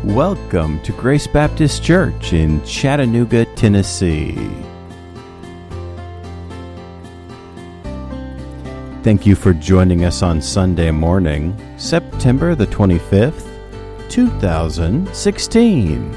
Welcome to Grace Baptist Church in Chattanooga, Tennessee. Thank you for joining us on Sunday morning, September the 25th, 2016.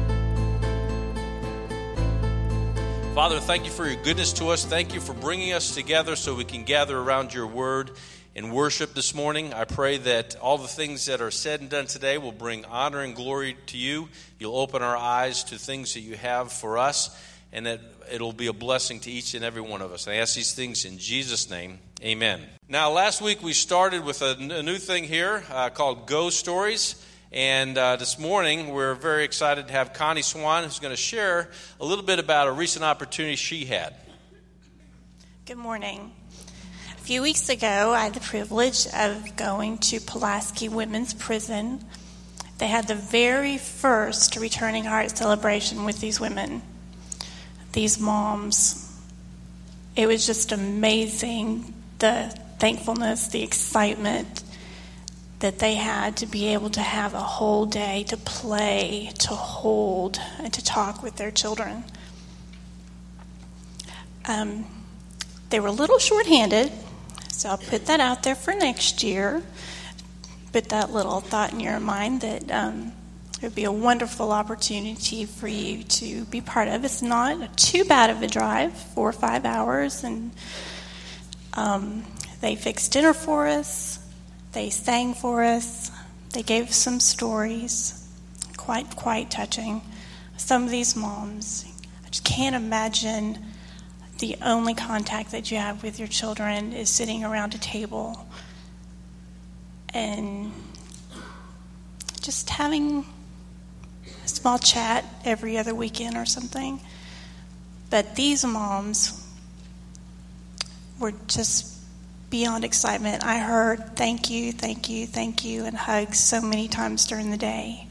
Father, thank you for your goodness to us. Thank you for bringing us together so we can gather around your word and worship this morning. I pray that all the things that are said and done today will bring honor and glory to you. You'll open our eyes to things that you have for us, and that it'll be a blessing to each and every one of us. And I ask these things in Jesus' name, amen. Now, last week we started with a new thing here called Go Stories. And this morning, we're very excited to have Connie Swan, who's going to share a little bit about a recent opportunity she had. Good morning. A few weeks ago, I had the privilege of going to Pulaski Women's Prison. They had the very first Returning Heart celebration with these women, these moms. It was just amazing, the thankfulness, the excitement that they had to be able to have a whole day to play, to hold, and to talk with their children. They were a little short-handed, so I'll put that out there for next year. Put that little thought in your mind that it would be a wonderful opportunity for you to be part of. It's not too bad of a drive, 4 or 5 hours, and they fixed dinner for us. They sang for us. They gave some stories, quite touching. Some of these moms, I just can't imagine the only contact that you have with your children is sitting around a table and just having a small chat every other weekend or something. But these moms were just beyond excitement. I heard thank you, and hugs so many times during the day.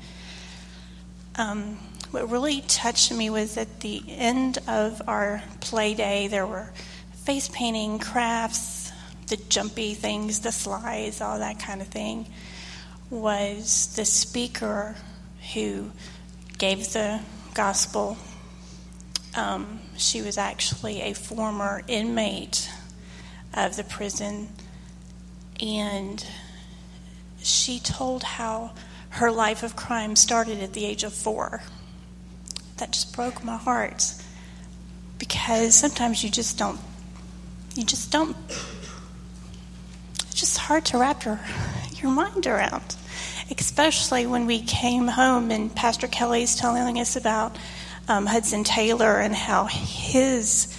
What really touched me was at the end of our play day, there were face painting, crafts, the jumpy things, the slides, all that kind of thing, was the speaker who gave the gospel. She was actually a former inmate of the prison, and she told how her life of crime started at the age of 4. That just broke my heart, because sometimes you just don't, it's just hard to wrap your mind around, especially when we came home and Pastor Kelly's telling us about Hudson Taylor and how his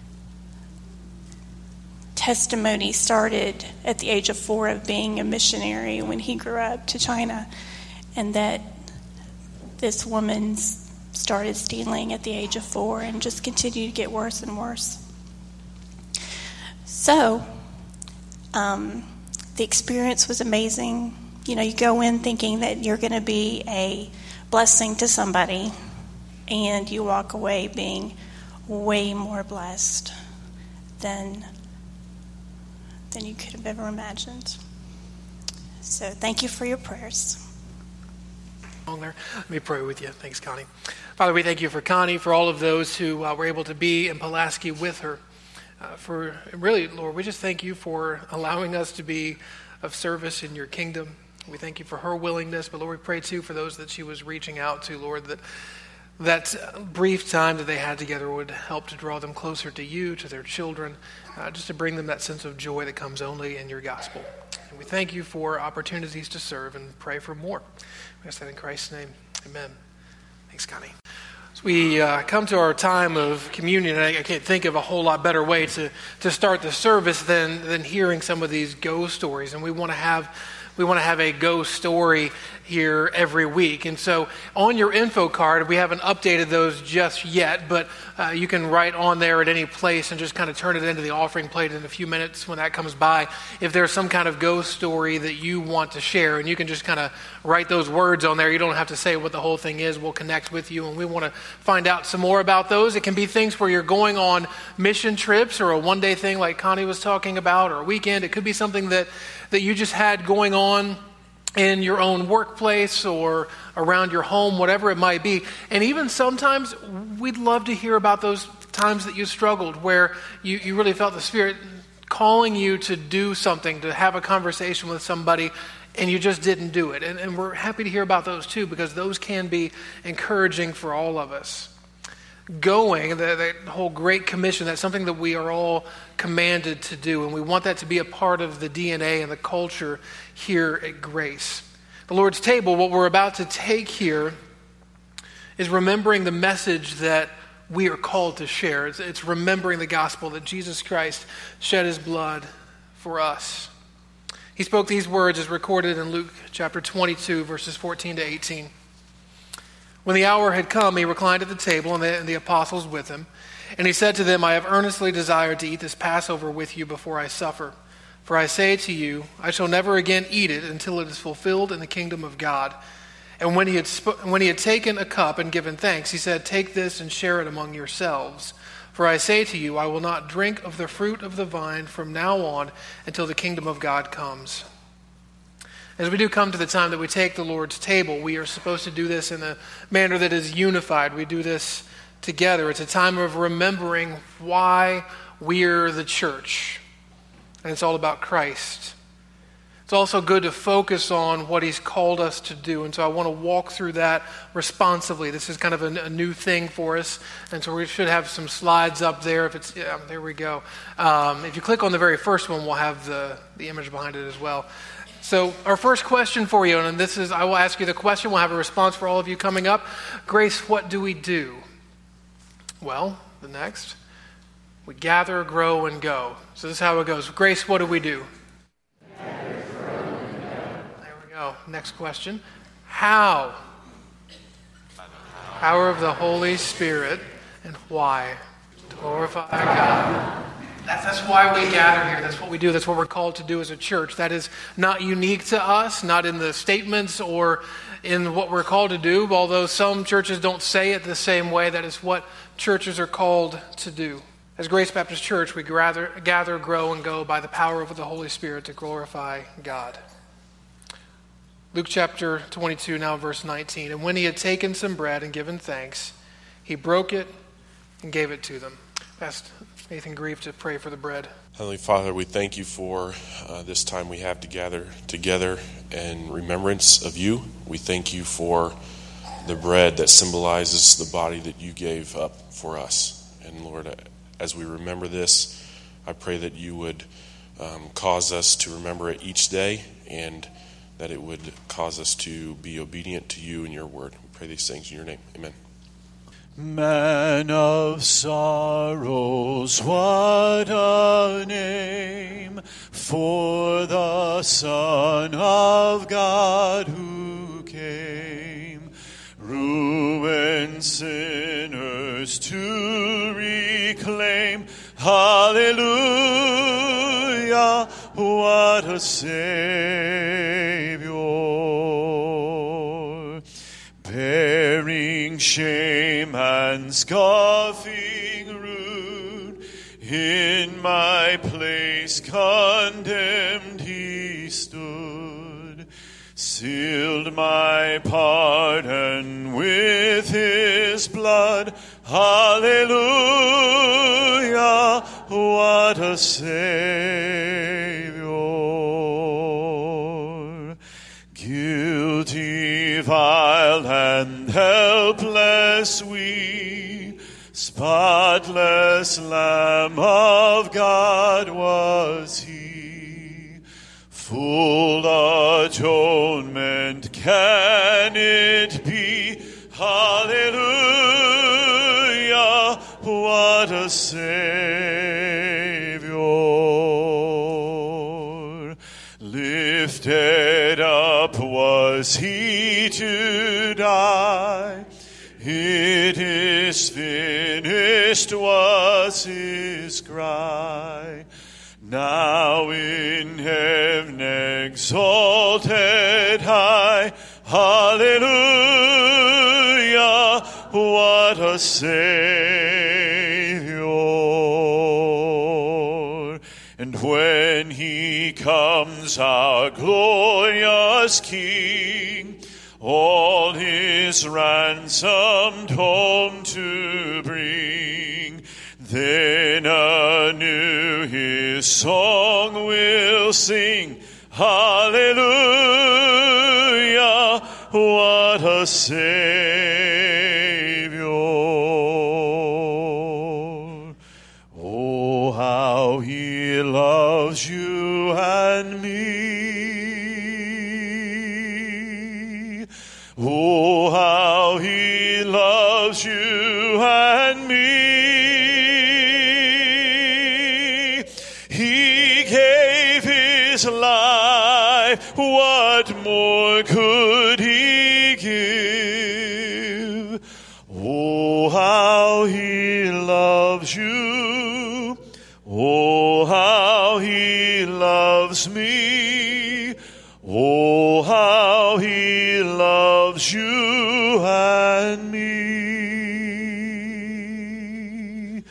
testimony started at the age of 4 of being a missionary when he grew up to China, and that this woman started stealing at the age of 4 and just continued to get worse and worse. So the experience was amazing. You know, you go in thinking that you're going to be a blessing to somebody, and you walk away being way more blessed than you could have ever imagined. So thank you for your prayers. Let me pray with you. Thanks, Connie. Father, we thank you for Connie, for all of those who were able to be in Pulaski with her. For really, Lord, we just thank you for allowing us to be of service in your kingdom. We thank you for her willingness, but Lord, we pray too for those that she was reaching out to, Lord, that brief time that they had together would help to draw them closer to you, to their children, just to bring them that sense of joy that comes only in your gospel. And we thank you for opportunities to serve and pray for more. We ask that in Christ's name. Amen. Thanks, Connie. As we come to our time of communion, and I can't think of a whole lot better way to start the service than hearing some of these go stories. And we want to have a go story here every week. And so on your info card, we haven't updated those just yet, but you can write on there at any place and just kind of turn it into the offering plate in a few minutes when that comes by. If there's some kind of go story that you want to share, and you can just kind of write those words on there. You don't have to say what the whole thing is. We'll connect with you, and we want to find out some more about those. It can be things where you're going on mission trips, or a one-day thing like Connie was talking about, or a weekend. It could be something that you just had going on in your own workplace or around your home, whatever it might be. And even sometimes we'd love to hear about those times that you struggled, where you really felt the Spirit calling you to do something, to have a conversation with somebody, and you just didn't do it. And we're happy to hear about those too, because those can be encouraging for all of us. Going, the whole Great Commission, that's something that we are all commanded to do, and we want that to be a part of the DNA and the culture here at Grace. The Lord's table, what we're about to take here, is remembering the message that we are called to share. It's remembering the gospel that Jesus Christ shed his blood for us. He spoke these words as recorded in Luke chapter 22, verses 14 to 18. When the hour had come, he reclined at the table, and the apostles with him. And he said to them, I have earnestly desired to eat this Passover with you before I suffer. For I say to you, I shall never again eat it until it is fulfilled in the kingdom of God. And when he had taken a cup and given thanks, he said, take this and share it among yourselves. For I say to you, I will not drink of the fruit of the vine from now on until the kingdom of God comes. As we do come to the time that we take the Lord's table, we are supposed to do this in a manner that is unified. We do this together. It's a time of remembering why we're the church. And it's all about Christ. It's also good to focus on what he's called us to do. And so I want to walk through that responsively. This is kind of a new thing for us. And so we should have some slides up there. There we go. If you click on the very first one, we'll have the image behind it as well. So our first question for you, and this is, I will ask you the question, we'll have a response for all of you coming up. Grace, what do we do? Well, the next, we gather, grow, and go. So this is how it goes. Grace, what do we do? Gather, grow, and go. There we go. Next question. How? Power of the Holy Spirit. And why? To glorify God. That's why we gather here. That's what we do. That's what we're called to do as a church. That is not unique to us, not in the statements or in what we're called to do, although some churches don't say it the same way. That is what churches are called to do. As Grace Baptist Church, we gather, grow, and go by the power of the Holy Spirit to glorify God. Luke chapter 22, now verse 19. And when he had taken some bread and given thanks, he broke it and gave it to them. Asked Nathan Grieve to pray for the bread. Heavenly Father, we thank you for this time we have to gather together in remembrance of you. We thank you for the bread that symbolizes the body that you gave up for us. And Lord, as we remember this, I pray that you would cause us to remember it each day, and that it would cause us to be obedient to you and your word. We pray these things in your name. Amen. Man of sorrows, what a name for the Son of God who came, ruined sinners to reclaim. Hallelujah, what a Savior, bearing shame and scoffing rude, in my place condemned he stood, sealed my pardon with his blood. Hallelujah, what a Savior, guilty, vile, and helpless we, spotless Lamb of God was he, full atonement can it be. Hallelujah, what a Savior, lifted up was he to die, it is finished was his cry. Now in heaven exalted high, hallelujah, what a Savior. And when he comes, our glorious King, all his ransomed home to bring, then anew his song will sing. Hallelujah, what a Savior. Oh, how he loves you and me. Oh, how he loves you and me. He gave his life. What more could he give? Oh, how he loves you. Oh, how he loves me. Oh, how he loves you and me.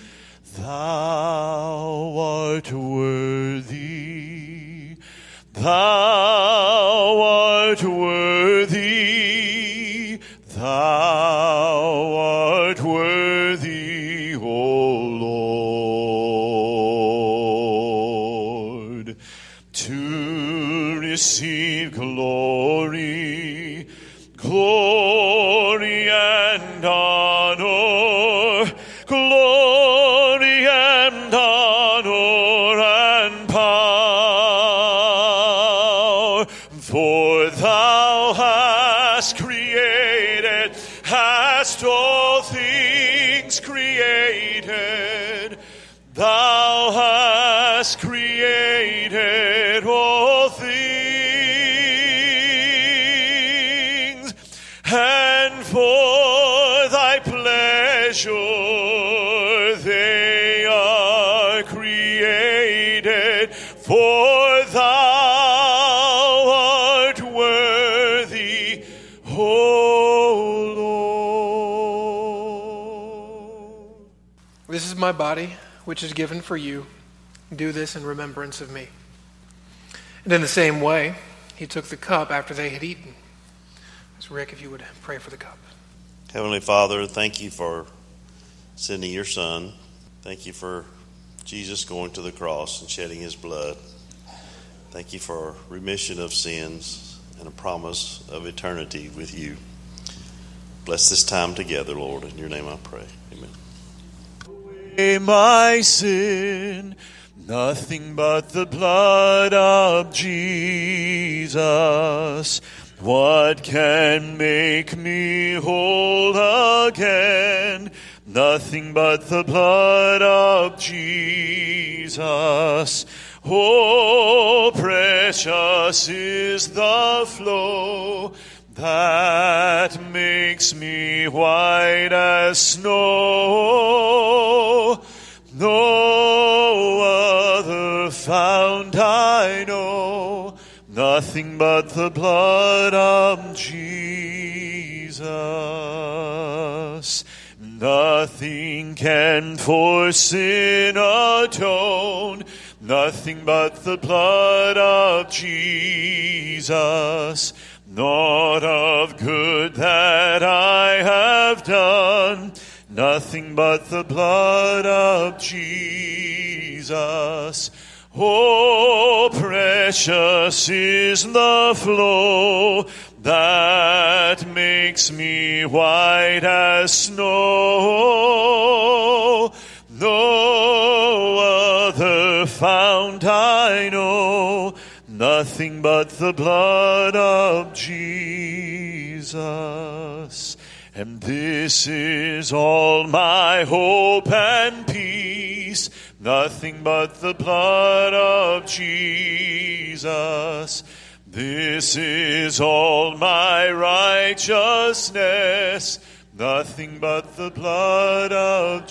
Thou art worthy. Thou art worthy. Thou art worthy, O Lord, to receive glory, glory and honor, glory and honor and power. For thou hast created, hast all things created. Thou hast created all things, and for thy pleasure they are created. For thou art worthy, O Lord. This is my body, which is given for you. Do this in remembrance of me. And in the same way, he took the cup after they had eaten. So Rick, if you would pray for the cup. Heavenly Father, thank you for sending your Son. Thank you for Jesus going to the cross and shedding his blood. Thank you for remission of sins and a promise of eternity with you. Bless this time together, Lord. In your name I pray. Amen. My sin, nothing but the blood of Jesus. What can make me whole again? Nothing but the blood of Jesus. Oh, precious is the flow that makes me white as snow. No other fount I know, nothing but the blood of Jesus. Nothing can for sin atone, nothing but the blood of Jesus. Naught of good that I have done, nothing but the blood of Jesus. Oh, precious is the flow that makes me white as snow. No other fount I know, nothing but the blood of Jesus. And this is all my hope and peace, nothing but the blood of Jesus. This is all my righteousness, nothing but the blood of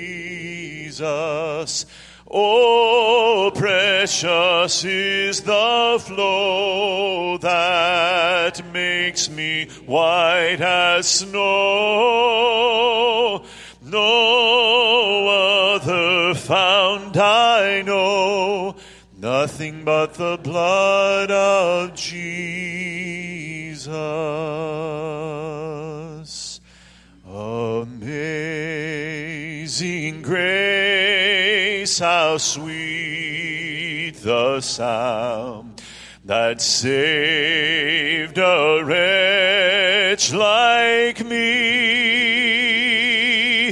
Jesus. Oh, precious is the flow that makes me white as snow. No other found I know, nothing but the blood of Jesus. Amazing grace, how sweet the sound that saved a wretch like me.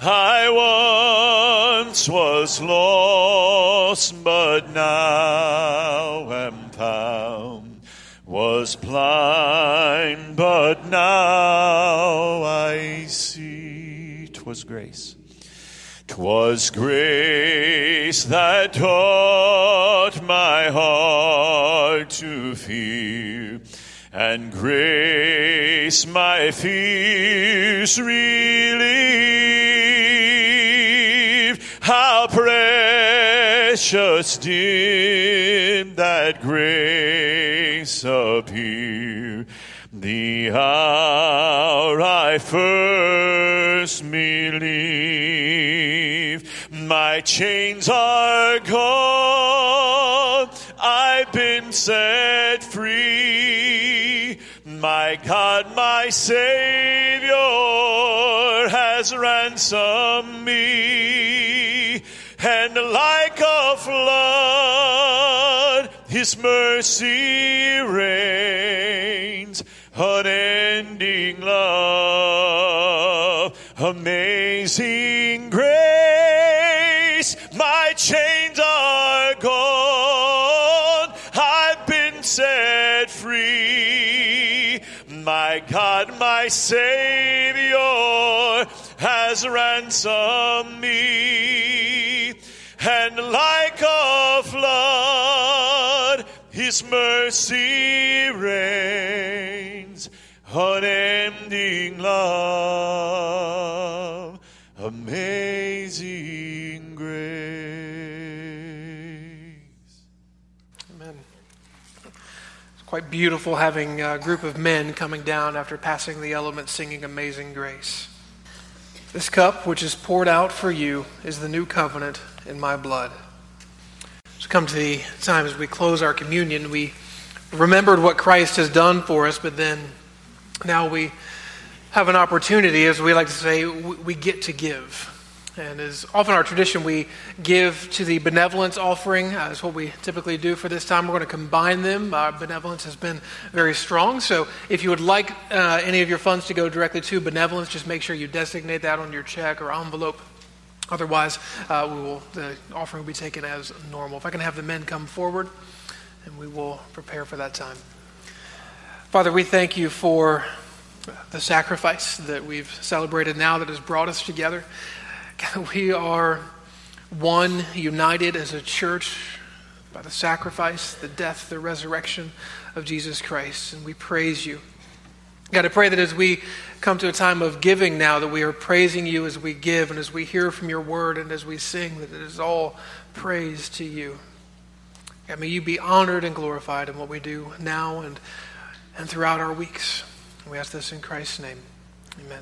I once was lost, but now am found, was blind, but now I see. 'Twas grace. 'Twas grace that taught my heart to fear, and grace my fears relieve. How precious did that grace appear, the hour I first believed. My chains are gone, I've been set free. My God, my Savior has ransomed me. And like a flood, His mercy reigns. Unending love, amazing grace. My chains are gone, I've been set free. My God, my Savior has ransomed me. And like a flood, His mercy reigns. Unending love, amazing grace. Amen. It's quite beautiful having a group of men coming down after passing the elements singing Amazing Grace. This cup which is poured out for you is the new covenant in my blood. So come to the time as we close our communion, we remembered what Christ has done for us, but then now we have an opportunity, as we like to say, we get to give. And as often our tradition, we give to the benevolence offering. That's what we typically do for this time. We're going to combine them. Benevolence has been very strong. So if you would like any of your funds to go directly to benevolence, just make sure you designate that on your check or envelope. Otherwise, the offering will be taken as normal. If I can have the men come forward, and we will prepare for that time. Father, we thank you for the sacrifice that we've celebrated now that has brought us together. God, we are one, united as a church by the sacrifice, the death, the resurrection of Jesus Christ, and we praise you. God, I pray that as we come to a time of giving now, that we are praising you as we give and as we hear from your word and as we sing, that it is all praise to you. God, may you be honored and glorified in what we do now and throughout our weeks. We ask this in Christ's name. Amen.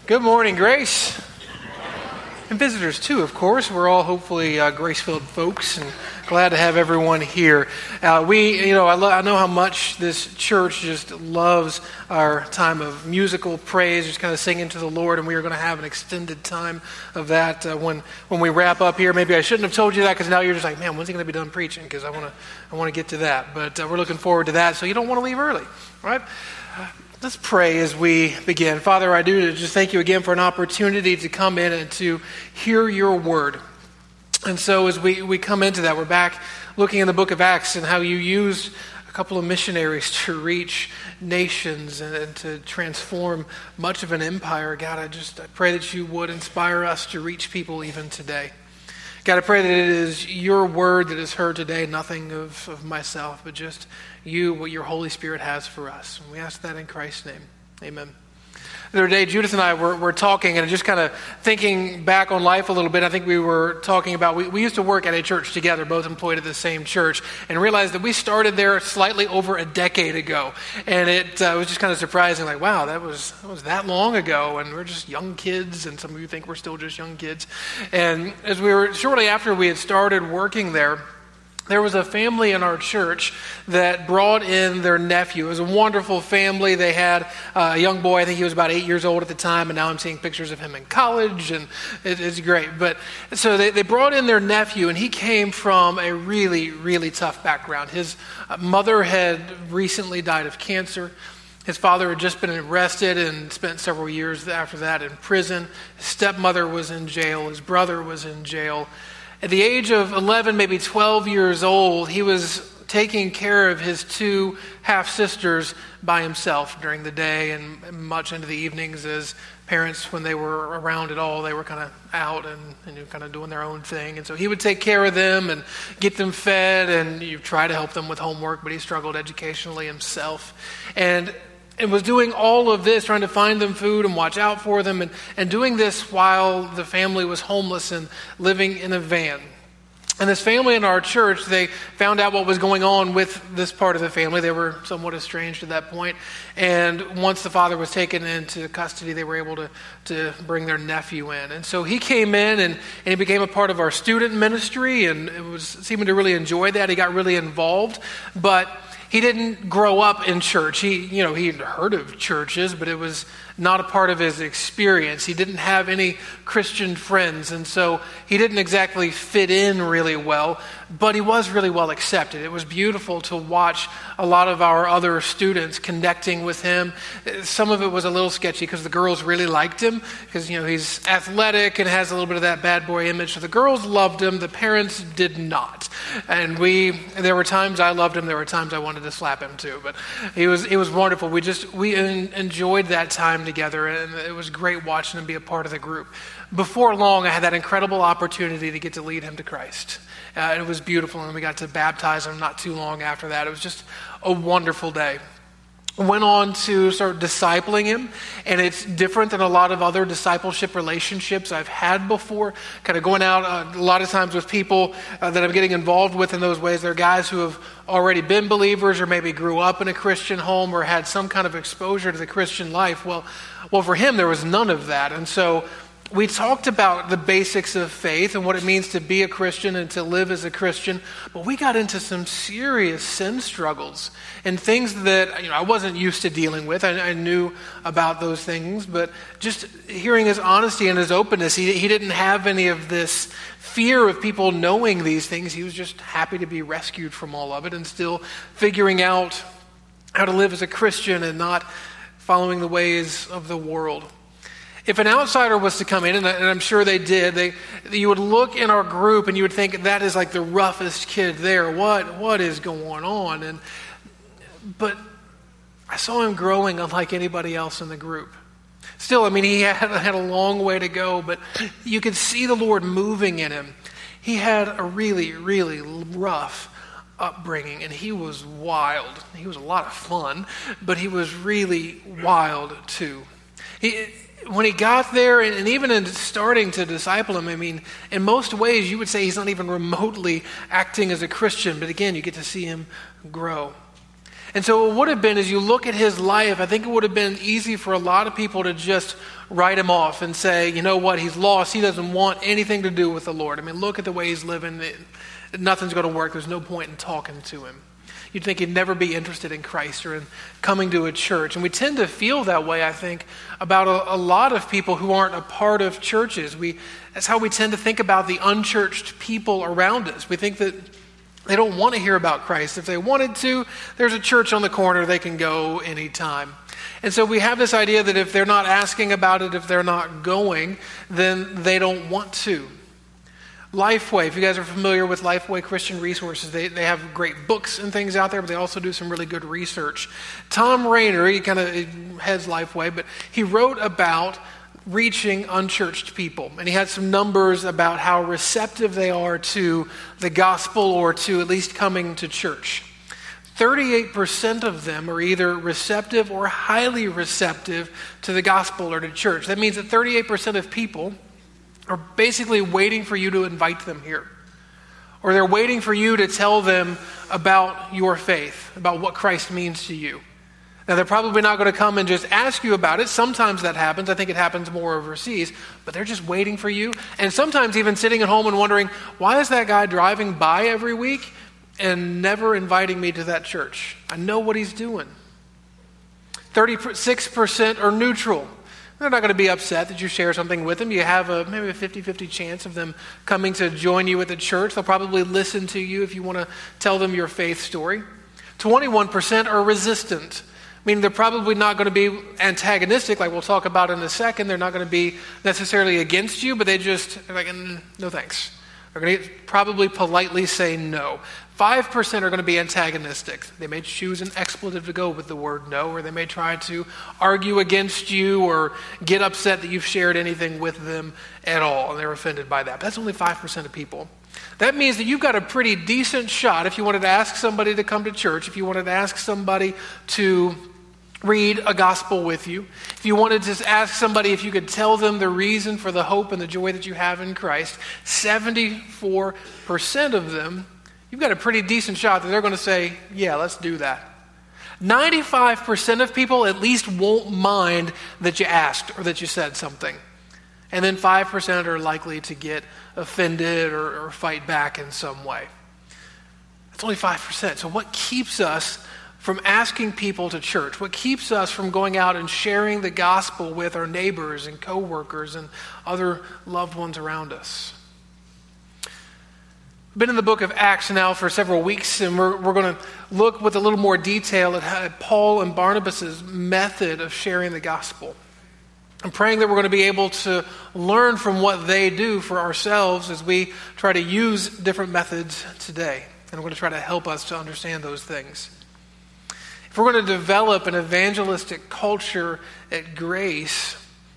Good morning, Grace. And visitors too, of course. We're all hopefully grace-filled folks, and glad to have everyone here. I know how much this church just loves our time of musical praise, just kind of singing to the Lord, and we are going to have an extended time of that when we wrap up here. Maybe I shouldn't have told you that, because now you're just like, man, when's he going to be done preaching? Because I want to get to that, but we're looking forward to that. So you don't want to leave early, all right? Let's pray as we begin. Father, I do just thank you again for an opportunity to come in and to hear your word. And so as we come into that, we're back looking in the book of Acts and how you used a couple of missionaries to reach nations and to transform much of an empire. God, I pray that you would inspire us to reach people even today. God, I pray that it is your word that is heard today, nothing of myself, but just you, what your Holy Spirit has for us. And we ask that in Christ's name. Amen. The other day, Judith and I were talking and just kind of thinking back on life a little bit. I think we were talking about, we used to work at a church together, both employed at the same church, and realized that we started there slightly over a decade ago. And it was just kind of surprising, like, wow, that was that long ago, and we're just young kids, and some of you think we're still just young kids. And as shortly after we had started working there was a family in our church that brought in their nephew. It was a wonderful family. They had a young boy, I think he was about 8 years old at the time, and now I'm seeing pictures of him in college, and it's great. But so they brought in their nephew, and he came from a really, really tough background. His mother had recently died of cancer. His father had just been arrested and spent several years after that in prison. His stepmother was in jail. His brother was in jail. At the age of 11, maybe 12 years old, he was taking care of his two half-sisters by himself during the day and much into the evenings. As parents, when they were around at all, they were kind of out and kind of doing their own thing. And so he would take care of them and get them fed, and you try to help them with homework, but he struggled educationally himself. And was doing all of this, trying to find them food and watch out for them, and doing this while the family was homeless and living in a van. And this family in our church, they found out what was going on with this part of the family. They were somewhat estranged at that point. And once the father was taken into custody, they were able to bring their nephew in. And so he came in and he became a part of our student ministry, and it was seeming to really enjoy that. He got really involved, but he didn't grow up in church. He'd heard of churches, but it was not a part of his experience. He didn't have any Christian friends, and so he didn't exactly fit in really well, but he was really well accepted. It was beautiful to watch a lot of our other students connecting with him. Some of it was a little sketchy because the girls really liked him because, he's athletic and has a little bit of that bad boy image. So the girls loved him. The parents did not. And there were times I loved him. There were times I wanted to slap him too, but it was wonderful. We enjoyed that time together, and it was great watching him be a part of the group. Before long, I had that incredible opportunity to get to lead him to Christ. It was beautiful, and we got to baptize him not too long after that. It was just a wonderful day. Went on to start discipling him, and it's different than a lot of other discipleship relationships I've had before. Kind of going out a lot of times with people that I'm getting involved with in those ways. They're guys who have already been believers or maybe grew up in a Christian home or had some kind of exposure to the Christian life. Well, for him, there was none of that. And so we talked about the basics of faith and what it means to be a Christian and to live as a Christian, but we got into some serious sin struggles and things that I wasn't used to dealing with. I knew about those things, but just hearing his honesty and his openness, he didn't have any of this fear of people knowing these things. He was just happy to be rescued from all of it and still figuring out how to live as a Christian and not following the ways of the world. If an outsider was to come in, and I'm sure they did, you would look in our group and you would think that is like the roughest kid there. What is going on? But I saw him growing unlike anybody else in the group. Still, he had a long way to go, but you could see the Lord moving in him. He had a really, really rough upbringing, and he was wild. He was a lot of fun, but he was really wild too. When he got there, and even in starting to disciple him, in most ways you would say he's not even remotely acting as a Christian, but again, you get to see him grow. And so it would have been, as you look at his life, I think it would have been easy for a lot of people to just write him off and say, you know what, he's lost. He doesn't want anything to do with the Lord. I mean, look at the way he's living. Nothing's going to work. There's no point in talking to him. You'd think he'd never be interested in Christ or in coming to a church. And we tend to feel that way, I think, about a lot of people who aren't a part of churches. That's how we tend to think about the unchurched people around us. We think that they don't want to hear about Christ. If they wanted to, there's a church on the corner, they can go anytime. And so we have this idea that if they're not asking about it, if they're not going, then they don't want to. Lifeway, if you guys are familiar with Lifeway Christian Resources, they have great books and things out there, but they also do some really good research. Tom Rainer, he kind of heads Lifeway, but he wrote about reaching unchurched people. And he had some numbers about how receptive they are to the gospel or to at least coming to church. 38% of them are either receptive or highly receptive to the gospel or to church. That means that 38% of people are basically waiting for you to invite them here. Or they're waiting for you to tell them about your faith, about what Christ means to you. Now, they're probably not going to come and just ask you about it. Sometimes that happens. I think it happens more overseas. But they're just waiting for you. And sometimes even sitting at home and wondering, why is that guy driving by every week and never inviting me to that church? I know what he's doing. 36% are neutral. They're not going to be upset that you share something with them. You have maybe a 50-50 chance of them coming to join you at the church. They'll probably listen to you if you want to tell them your faith story. 21% are resistant. Meaning they're probably not going to be antagonistic, like we'll talk about in a second. They're not going to be necessarily against you, but they're like, no thanks. They're going to probably politely say no. 5% are going to be antagonistic. They may choose an expletive to go with the word no, or they may try to argue against you or get upset that you've shared anything with them at all, and they're offended by that. But that's only 5% of people. That means that you've got a pretty decent shot if you wanted to ask somebody to come to church, if you wanted to ask somebody to read a gospel with you, if you wanted to ask somebody if you could tell them the reason for the hope and the joy that you have in Christ, 74% of them, you've got a pretty decent shot that they're going to say, yeah, let's do that. 95% of people at least won't mind that you asked or that you said something. And then 5% are likely to get offended or fight back in some way. That's only 5%. So what keeps us from asking people to church? What keeps us from going out and sharing the gospel with our neighbors and coworkers and other loved ones around us? I've been in the book of Acts now for several weeks, and we're going to look with a little more detail at Paul and Barnabas' method of sharing the gospel. I'm praying that we're going to be able to learn from what they do for ourselves as we try to use different methods today. And I'm going to try to help us to understand those things. If we're going to develop an evangelistic culture at Grace,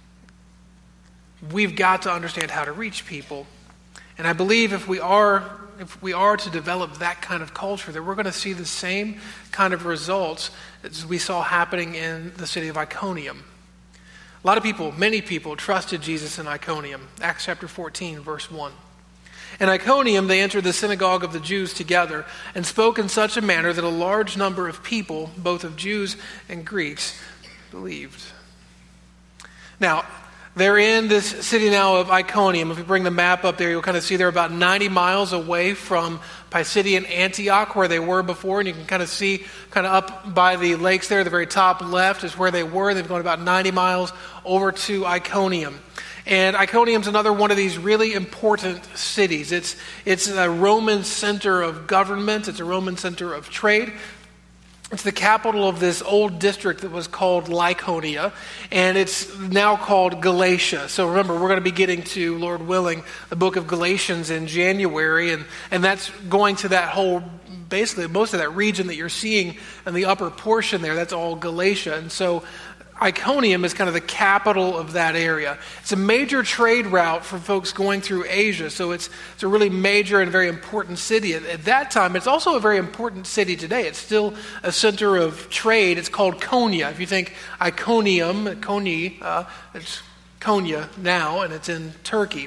we've got to understand how to reach people. And I believe if we are to develop that kind of culture, that we're going to see the same kind of results as we saw happening in the city of Iconium. A lot of people, many people, trusted Jesus in Iconium. Acts chapter 14, verse 1. In Iconium, they entered the synagogue of the Jews together and spoke in such a manner that a large number of people, both of Jews and Greeks, believed. Now, they're in this city now of Iconium. If we bring the map up there, you'll kind of see they're about 90 miles away from Pisidian Antioch, where they were before. And you can kind of see, kind of up by the lakes there, the very top left is where they were. They've gone about 90 miles over to Iconium. And Iconium's another one of these really important cities. It's a Roman center of government. It's a Roman center of trade. It's the capital of this old district that was called Lycaonia, and it's now called Galatia. So remember, we're going to be getting to, Lord willing, the book of Galatians in January, and that's going to that whole, basically most of that region that you're seeing in the upper portion there, that's all Galatia. And so Iconium is kind of the capital of that area. It's a major trade route for folks going through Asia, so it's a really major and very important city. At that time, it's also a very important city today. It's still a center of trade. It's called Konya. If you think Iconium, it's Konya now, and it's in Turkey.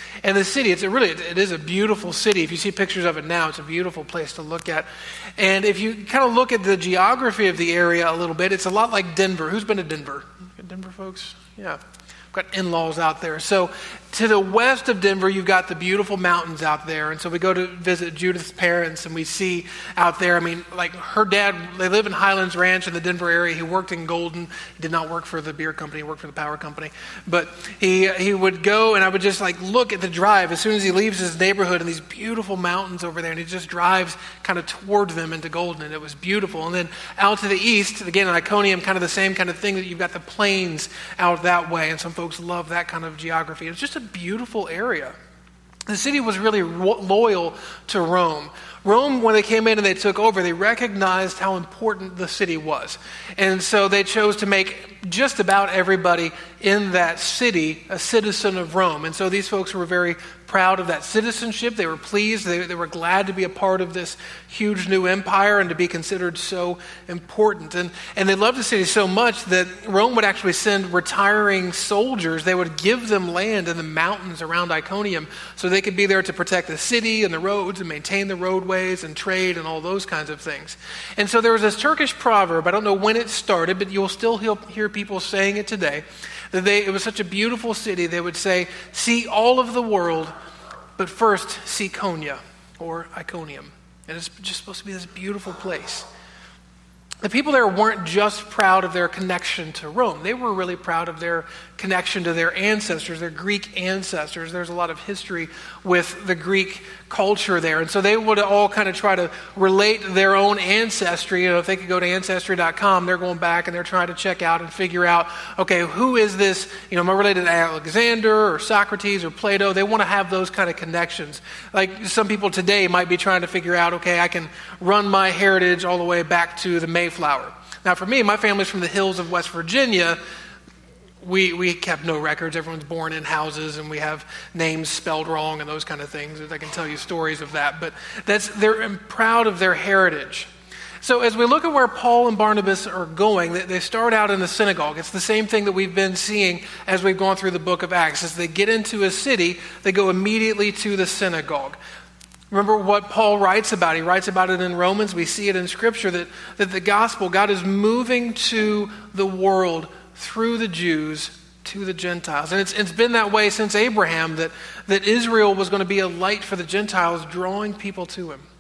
And the city, it is a beautiful city. If you see pictures of it now, it's a beautiful place to look at. And if you kind of look at the geography of the area a little bit, it's a lot like Denver. Who's been to Denver? Denver folks? Yeah. I've got in-laws out there. So to the west of Denver, you've got the beautiful mountains out there. And so we go to visit Judith's parents, and we see out there, I mean, like her dad, they live in Highlands Ranch in the Denver area. He worked in Golden. He did not work for the beer company. He worked for the power company. But he would go, and I would just like look at the drive as soon as he leaves his neighborhood and these beautiful mountains over there, and he just drives kind of toward them into Golden, and it was beautiful. And then out to the east, again in Iconium, kind of the same kind of thing, that you've got the plains out that way, and some folks love that kind of geography. It's just a beautiful area. The city was really loyal to Rome. Rome, when they came in and they took over, they recognized how important the city was. And so they chose to make just about everybody in that city a citizen of Rome. And so these folks were very proud of that citizenship. They were pleased. They were glad to be a part of this huge new empire and to be considered so important. And they loved the city so much that Rome would actually send retiring soldiers. They would give them land in the mountains around Iconium so they could be there to protect the city and the roads and maintain the roadways and trade and all those kinds of things. And so there was this Turkish proverb. I don't know when it started, but you'll still hear people saying it today. That it was such a beautiful city, they would say, see all of the world, but first see Konya, or Iconium. And it's just supposed to be this beautiful place. The people there weren't just proud of their connection to Rome. They were really proud of their connection to their ancestors, their Greek ancestors. There's a lot of history with the Greek culture there. And so they would all kind of try to relate their own ancestry. You know, if they could go to Ancestry.com, they're going back and they're trying to check out and figure out, okay, who is this? You know, am I related to Alexander or Socrates or Plato? They want to have those kind of connections. Like some people today might be trying to figure out, okay, I can run my heritage all the way back to the Mayflower. Now for me, my family's from the hills of West Virginia. We kept no records. Everyone's born in houses, and we have names spelled wrong and those kind of things. I can tell you stories of that. But they're proud of their heritage. So as we look at where Paul and Barnabas are going, they start out in the synagogue. It's the same thing that we've been seeing as we've gone through the book of Acts. As they get into a city, they go immediately to the synagogue. Remember what Paul writes about. He writes about it in Romans. We see it in Scripture that the gospel, God is moving to the world through the Jews to the Gentiles. And it's been that way since Abraham, that Israel was going to be a light for the Gentiles, drawing people to him.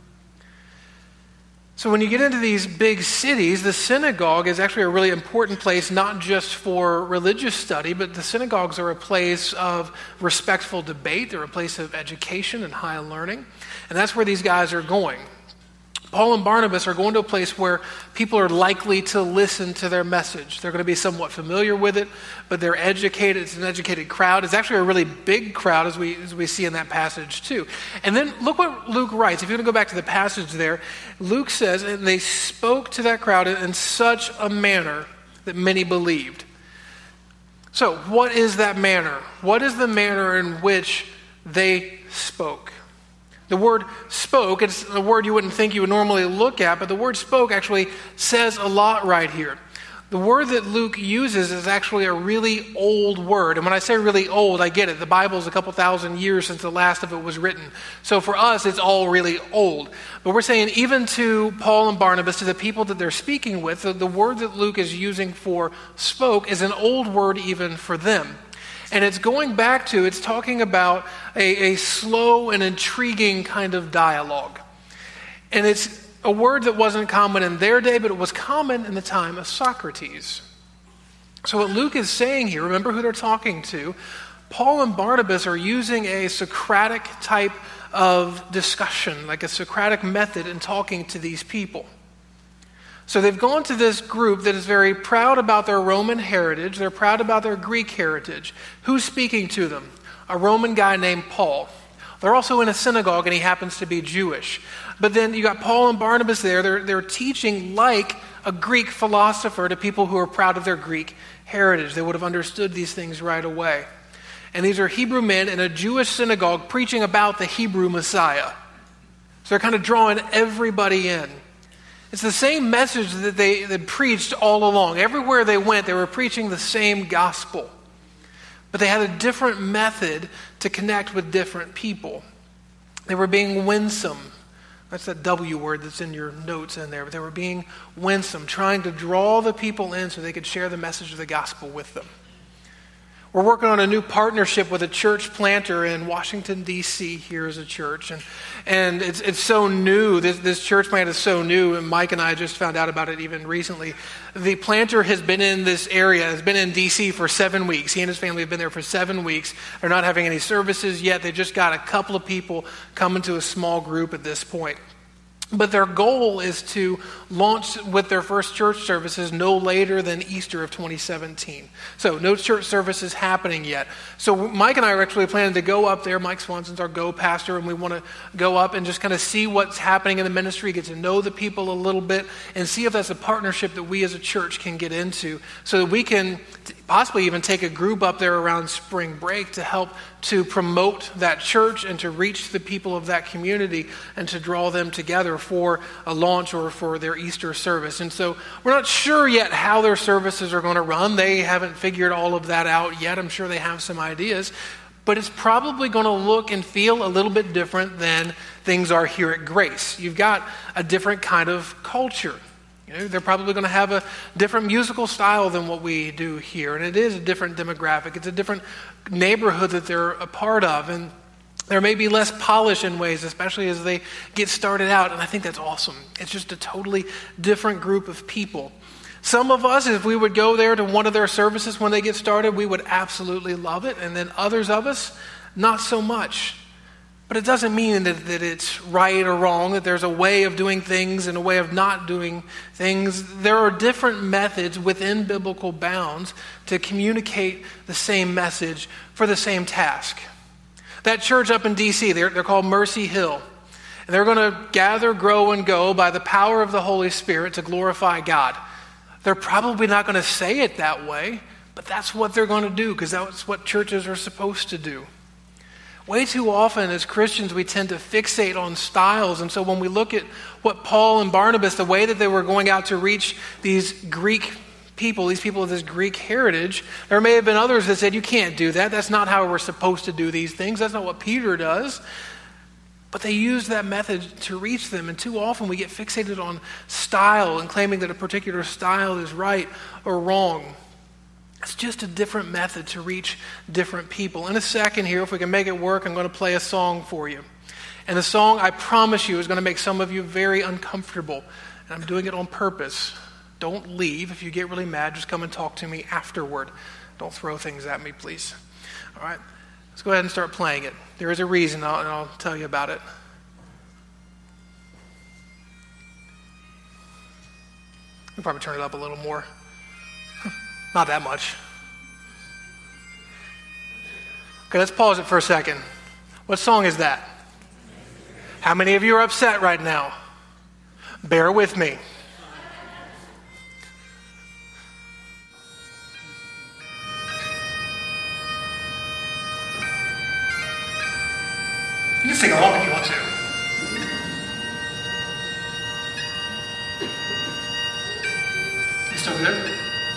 So when you get into these big cities, the synagogue is actually a really important place, not just for religious study, but the synagogues are a place of respectful debate. They're a place of education and high learning. And that's where these guys are going. Paul and Barnabas are going to a place where people are likely to listen to their message. They're going to be somewhat familiar with it, but they're educated. It's an educated crowd. It's actually a really big crowd, as we see in that passage too. And then look what Luke writes. If you want to go back to the passage there, Luke says, and they spoke to that crowd in such a manner that many believed. So what is that manner? What is the manner in which they spoke? The word spoke, it's a word you wouldn't think you would normally look at, but the word spoke actually says a lot right here. The word that Luke uses is actually a really old word. And when I say really old, I get it. The Bible's a couple thousand years since the last of it was written. So for us, it's all really old. But we're saying even to Paul and Barnabas, to the people that they're speaking with, the word that Luke is using for spoke is an old word even for them. And it's talking about a slow and intriguing kind of dialogue. And it's a word that wasn't common in their day, but it was common in the time of Socrates. So what Luke is saying here, remember who they're talking to. Paul and Barnabas are using a Socratic type of discussion, like a Socratic method in talking to these people. So they've gone to this group that is very proud about their Roman heritage. They're proud about their Greek heritage. Who's speaking to them? A Roman guy named Paul. They're also in a synagogue, and he happens to be Jewish. But then you got Paul and Barnabas there. They're teaching like a Greek philosopher to people who are proud of their Greek heritage. They would have understood these things right away. And these are Hebrew men in a Jewish synagogue preaching about the Hebrew Messiah. So they're kind of drawing everybody in. It's the same message that they preached all along. Everywhere they went, they were preaching the same gospel. But they had a different method to connect with different people. They were being winsome. That's that W word that's in your notes in there. But they were being winsome, trying to draw the people in so they could share the message of the gospel with them. We're working on a new partnership with a church planter in Washington, D.C. here as a church. And it's so new. This church plant is so new, and Mike and I just found out about it even recently. The planter has been in this area, has been in D.C. for 7 weeks. He and his family have been there for 7 weeks. They're not having any services yet. They just got a couple of people coming to a small group at this point. But their goal is to launch with their first church services no later than Easter of 2017. So no church services happening yet. So Mike and I are actually planning to go up there. Mike Swanson's our go pastor, and we want to go up and just kind of see what's happening in the ministry, get to know the people a little bit, and see if that's a partnership that we as a church can get into so that we can possibly even take a group up there around spring break to help to promote that church and to reach the people of that community and to draw them together for a launch or for their Easter service. And so we're not sure yet how their services are going to run. They haven't figured all of that out yet. I'm sure they have some ideas. But it's probably going to look and feel a little bit different than things are here at Grace. You've got a different kind of culture. You know, they're probably going to have a different musical style than what we do here. And it is a different demographic. It's a different neighborhood that they're a part of. And there may be less polish in ways, especially as they get started out. And I think that's awesome. It's just a totally different group of people. Some of us, if we would go there to one of their services when they get started, we would absolutely love it. And then others of us, not so much. But it doesn't mean that it's right or wrong, that there's a way of doing things and a way of not doing things. There are different methods within biblical bounds to communicate the same message for the same task. That church up in D.C., they're called Mercy Hill. And they're going to gather, grow, and go by the power of the Holy Spirit to glorify God. They're probably not going to say it that way, but that's what they're going to do because that's what churches are supposed to do. Way too often as Christians, we tend to fixate on styles. And so when we look at what Paul and Barnabas, the way that they were going out to reach these Greek people, these people of this Greek heritage, there may have been others that said, you can't do that. That's not how we're supposed to do these things. That's not what Peter does. But they use that method to reach them. And too often we get fixated on style and claiming that a particular style is right or wrong. It's just a different method to reach different people. In a second here, if we can make it work, I'm going to play a song for you. And the song, I promise you, is going to make some of you very uncomfortable. And I'm doing it on purpose. Don't leave. If you get really mad, just come and talk to me afterward. Don't throw things at me, please. All right? Let's go ahead and start playing it. There is a reason, and I'll tell you about it. I'll probably turn it up a little more. Not that much. Okay, let's pause it for a second. What song is that? How many of you are upset right now? Bear with me. You can sing along if you want to. You still good?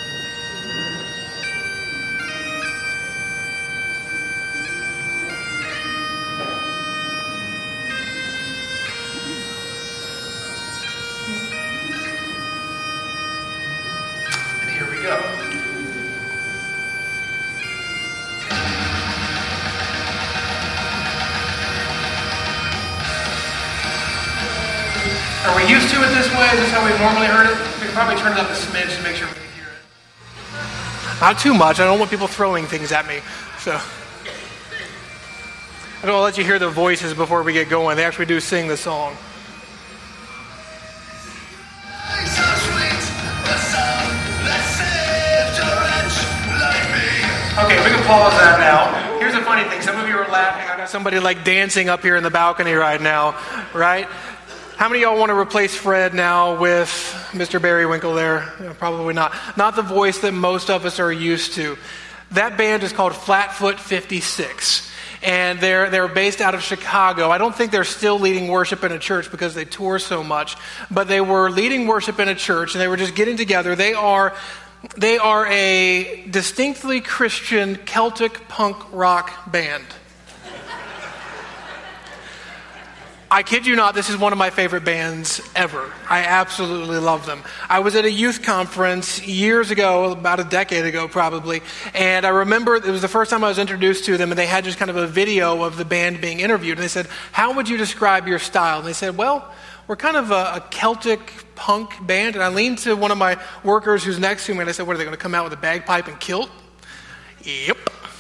Are we used to it this way? Is this how we've normally heard it? We can probably turn it up a smidge to make sure we can hear it. Not too much. I don't want people throwing things at me. So I don't let you hear the voices before we get going. They actually do sing the song. Okay, we can pause that now. Here's the funny thing. Some of you are laughing. I got somebody like dancing up here in the balcony right now, right? How many of y'all want to replace Fred now with Mr. Berrywinkle there? Probably not. Not the voice that most of us are used to. That band is called Flatfoot 56. And they're based out of Chicago. I don't think they're still leading worship in a church because they tour so much. But they were leading worship in a church and they were just getting together. They are a distinctly Christian Celtic punk rock band. I kid you not, this is one of my favorite bands ever. I absolutely love them. I was at a youth conference years ago, about a decade ago probably, and I remember it was the first time I was introduced to them, and they had just kind of a video of the band being interviewed, and they said, "How would you describe your style?" And they said, "Well, we're kind of a Celtic punk band." And I leaned to one of my workers who's next to me, and I said, "What, are they going to come out with a bagpipe and kilt?" Yep.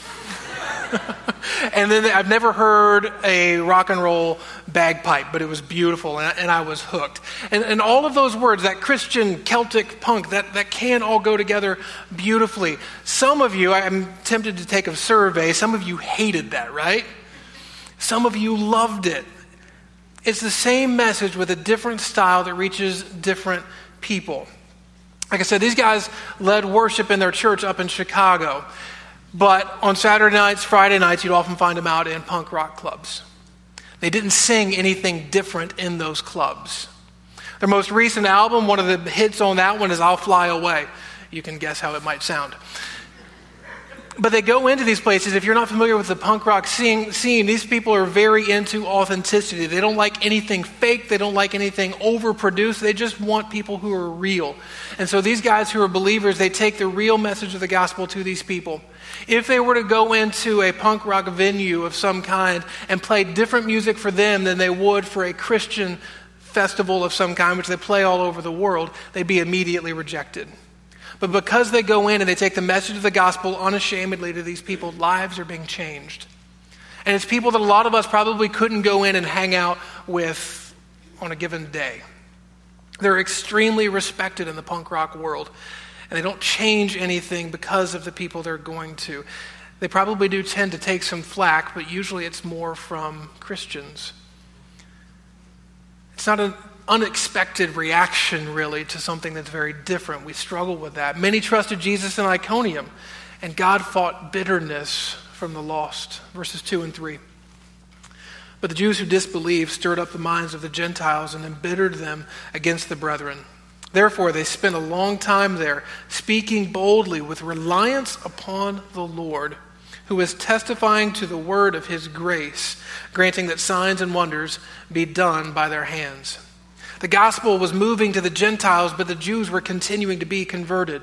And then I've never heard a rock and roll bagpipe, but it was beautiful, and I was hooked. And all of those words, that Christian, Celtic, punk, that can all go together beautifully. Some of you, I'm tempted to take a survey, some of you hated that, right? Some of you loved it. It's the same message with a different style that reaches different people. Like I said, these guys led worship in their church up in Chicago. But on Saturday nights, Friday nights, you'd often find them out in punk rock clubs. They didn't sing anything different in those clubs. Their most recent album, one of the hits on that one is "I'll Fly Away." You can guess how it might sound. But they go into these places. If you're not familiar with the punk rock scene, these people are very into authenticity. They don't like anything fake. They don't like anything overproduced. They just want people who are real. And so these guys who are believers, they take the real message of the gospel to these people. If they were to go into a punk rock venue of some kind and play different music for them than they would for a Christian festival of some kind, which they play all over the world, they'd be immediately rejected. But because they go in and they take the message of the gospel unashamedly to these people, lives are being changed. And it's people that a lot of us probably couldn't go in and hang out with on a given day. They're extremely respected in the punk rock world. And they don't change anything because of the people they're going to. They probably do tend to take some flack, but usually it's more from Christians. It's not an unexpected reaction, really, to something that's very different. We struggle with that. Many trusted Jesus in Iconium, and God fought bitterness from the lost. Verses 2 and 3. But the Jews who disbelieved stirred up the minds of the Gentiles and embittered them against the brethren. Therefore, they spent a long time there, speaking boldly with reliance upon the Lord, who is testifying to the word of his grace, granting that signs and wonders be done by their hands. The gospel was moving to the Gentiles, but the Jews were continuing to be converted.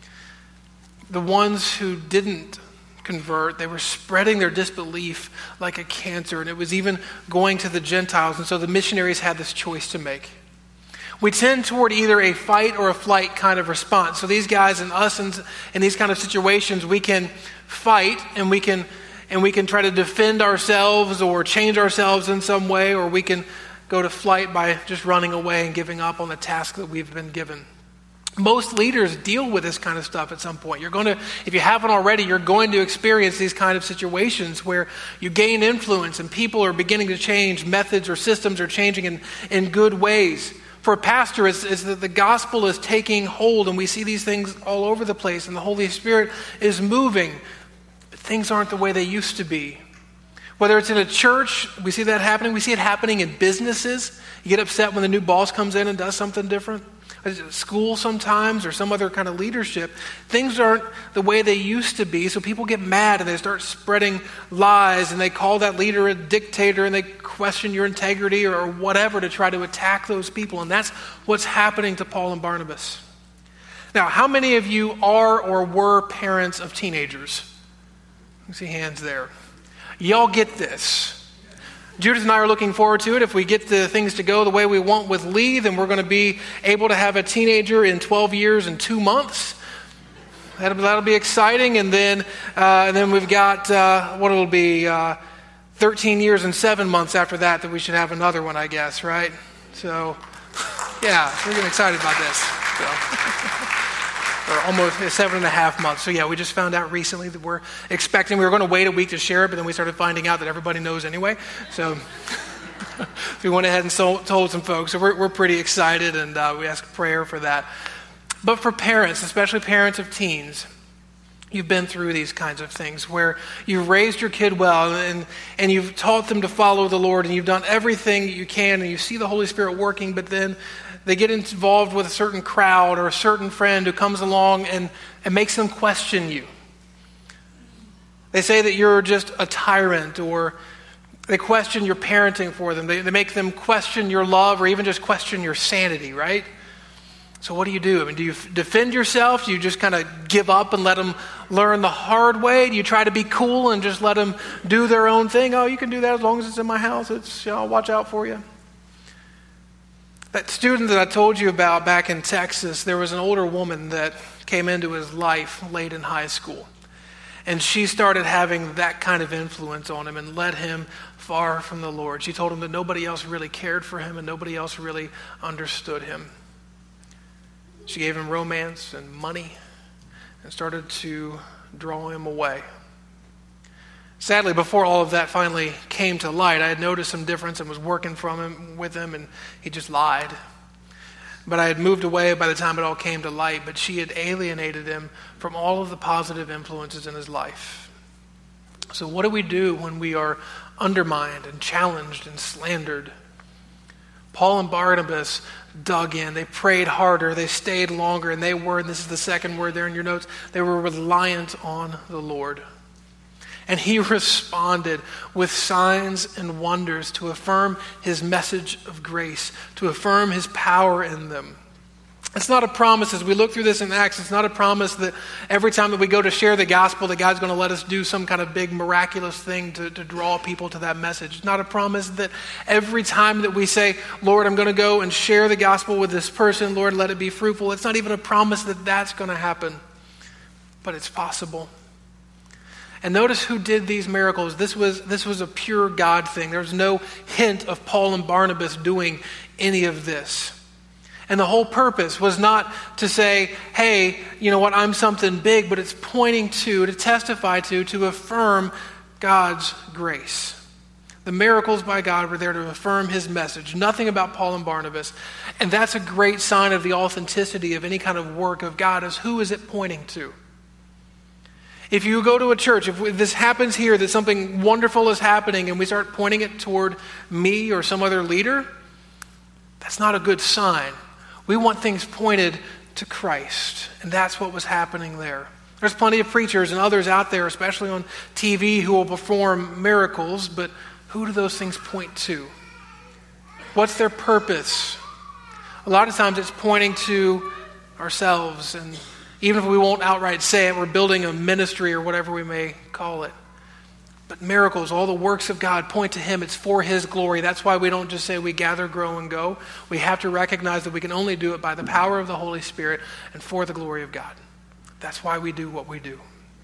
The ones who didn't convert, they were spreading their disbelief like a cancer, and it was even going to the Gentiles. And so the missionaries had this choice to make. We tend toward either a fight or a flight kind of response. So these guys and us in these kind of situations, we can fight and we can try to defend ourselves or change ourselves in some way, or we can go to flight by just running away and giving up on the task that we've been given. Most leaders deal with this kind of stuff at some point. If you haven't already, you're going to experience these kind of situations where you gain influence and people are beginning to change, methods or systems are changing in good ways. For a pastor, it's that the gospel is taking hold, and we see these things all over the place, and the Holy Spirit is moving. But things aren't the way they used to be. Whether it's in a church, we see that happening. We see it happening in businesses. You get upset when the new boss comes in and does something different. School sometimes, or some other kind of leadership. Things aren't the way they used to be, so people get mad and they start spreading lies, and they call that leader a dictator, and they question your integrity or whatever to try to attack those people. And that's what's happening to Paul and Barnabas. Now, how many of you are or were parents of teenagers? I see hands there. Y'all get this. Judith and I are looking forward to it. If we get the things to go the way we want with Lee, then we're going to be able to have a teenager in 12 years and 2 months. That'll be exciting. And then we've got, 13 years and 7 months after that we should have another one, I guess, right? So, yeah, we're getting excited about this. Or almost 7.5 months. So yeah, we just found out recently that we were going to wait a week to share it, but then we started finding out that everybody knows anyway. So we went ahead and told some folks. So we're pretty excited, and we ask prayer for that. But for parents, especially parents of teens, you've been through these kinds of things where you've raised your kid well and you've taught them to follow the Lord, and you've done everything you can, and you see the Holy Spirit working, but then they get involved with a certain crowd or a certain friend who comes along and makes them question you. They say that you're just a tyrant, or They question your parenting for them. They make them question your love or even just question your sanity, right? So what do you do? I mean, do you defend yourself? Do you just kind of give up and let them learn the hard way? Do you try to be cool and just let them do their own thing? Oh, you can do that as long as it's in my house. I'll watch out for you. That student that I told you about back in Texas, there was an older woman that came into his life late in high school. And she started having that kind of influence on him and led him far from the Lord. She told him that nobody else really cared for him and nobody else really understood him. She gave him romance and money and started to draw him away. Sadly, before all of that finally came to light, I had noticed some difference and was working with him, and he just lied. But I had moved away by the time it all came to light, but she had alienated him from all of the positive influences in his life. So what do we do when we are undermined and challenged and slandered? Paul and Barnabas dug in. They prayed harder. They stayed longer. And they were, and this is the second word there in your notes, they were reliant on the Lord. And he responded with signs and wonders to affirm his message of grace, to affirm his power in them. It's not a promise, as we look through this in Acts, it's not a promise that every time that we go to share the gospel that God's going to let us do some kind of big miraculous thing to draw people to that message. It's not a promise that every time that we say, Lord, I'm going to go and share the gospel with this person, Lord, let it be fruitful. It's not even a promise that that's going to happen, but it's possible. And notice who did these miracles. This was a pure God thing. There was no hint of Paul and Barnabas doing any of this. And the whole purpose was not to say, hey, you know what, I'm something big, but it's pointing to testify to affirm God's grace. The miracles by God were there to affirm his message. Nothing about Paul and Barnabas. And that's a great sign of the authenticity of any kind of work of God, is who is it pointing to? If you go to a church, if this happens here, that something wonderful is happening, and we start pointing it toward me or some other leader, that's not a good sign. We want things pointed to Christ, and that's what was happening there. There's plenty of preachers and others out there, especially on TV, who will perform miracles, but who do those things point to? What's their purpose? A lot of times it's pointing to ourselves, and even if we won't outright say it, we're building a ministry or whatever we may call it. But miracles, all the works of God point to him. It's for his glory. That's why we don't just say we gather, grow, and go. We have to recognize that we can only do it by the power of the Holy Spirit and for the glory of God. That's why we do what we do.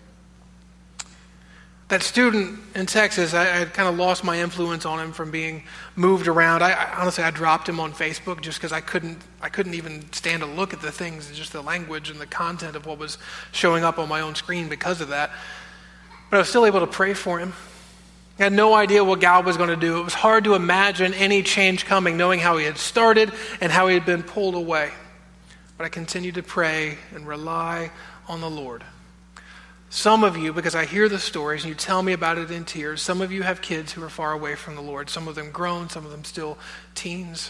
That student in Texas, I kind of lost my influence on him from being moved around. Honestly, I dropped him on Facebook just because I couldn't even stand to look at the things, just the language and the content of what was showing up on my own screen because of that. But I was still able to pray for him. I had no idea what God was going to do. It was hard to imagine any change coming, knowing how he had started and how he had been pulled away. But I continued to pray and rely on the Lord. Some of you, because I hear the stories and you tell me about it in tears, some of you have kids who are far away from the Lord. Some of them grown, some of them still teens.